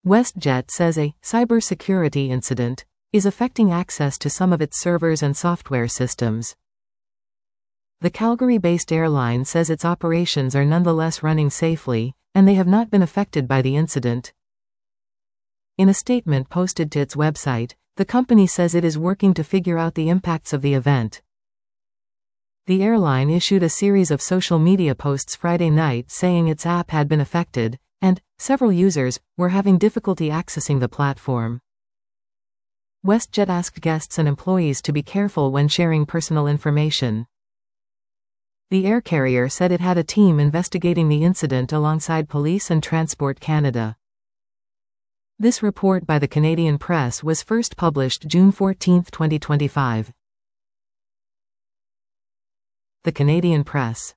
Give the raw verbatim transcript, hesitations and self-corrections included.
WestJet says a cybersecurity incident is affecting access to some of its servers and software systems. The Calgary-based airline says its operations are nonetheless running safely, and they have not been affected by the incident. In a statement posted to its website, the company says it is working to figure out the impacts of the event. The airline issued a series of social media posts Friday night saying its app had been affected, and several users were having difficulty accessing the platform. WestJet asked guests and employees to be careful when sharing personal information. The air carrier said it had a team investigating the incident alongside police and Transport Canada. This report by the Canadian Press was first published June fourteenth, twenty twenty-five. The Canadian Press.